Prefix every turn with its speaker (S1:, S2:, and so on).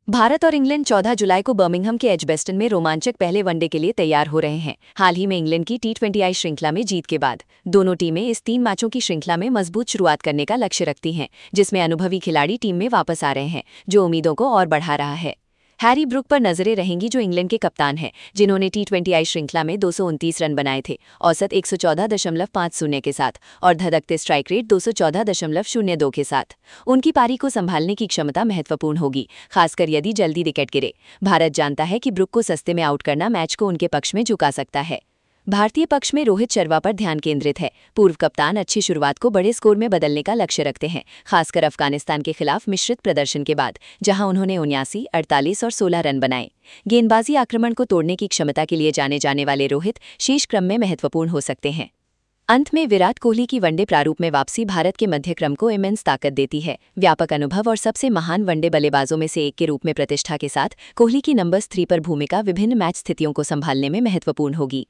S1: भारत और इंग्लैंड 14 जुलाई को बर्मिंघम के एजबेस्टन में रोमांचक पहले वनडे के लिए तैयार हो रहे हैं। हाल ही में इंग्लैंड की T20I श्रृंखला में जीत के बाद दोनों टीमें इस 3 मैचों की श्रृंखला में मजबूत शुरुआत करने का लक्ष्य रखती हैं, जिसमें अनुभवी खिलाड़ी टीम में वापस आ रहे हैं, जो उम्मीदों को और बढ़ा रहा है। हैरी ब्रूक पर नजरें रहेंगी, जो इंग्लैंड के कप्तान हैं, जिन्होंने T20I श्रृंखला में 229 रन बनाए थे, औसत 114.50 के साथ, और धधकते स्ट्राइक रेट 214.02 के साथ। उनकी पारी को संभालने की क्षमता महत्वपूर्ण होगी, खासकर यदि जल्दी विकेट गिरे। भारत जानता है कि ब्रूक को सस्ते में आउट करना मैच को उनके पक्ष में झुका सकता है। भारतीय पक्ष में रोहित शर्मा पर ध्यान केंद्रित है। पूर्व कप्तान अच्छी शुरुआत को बड़े स्कोर में बदलने का लक्ष्य रखते हैं, खासकर अफगानिस्तान के खिलाफ मिश्रित प्रदर्शन के बाद, जहां उन्होंने 79, 48 और 16 रन बनाए। गेंदबाजी आक्रमण को तोड़ने की क्षमता के लिए जाने जाने वाले रोहित शीर्ष क्रम में महत्वपूर्ण हो सकते हैं। अंत में विराट कोहली की वनडे प्रारूप में वापसी भारत के मध्य क्रम को इमेंस ताकत देती है। व्यापक अनुभव और सबसे महान वनडे बल्लेबाजों में से एक के रूप में प्रतिष्ठा के साथ कोहली की नंबर 3 पर भूमिका विभिन्न मैच स्थितियों को संभालने में महत्वपूर्ण होगी।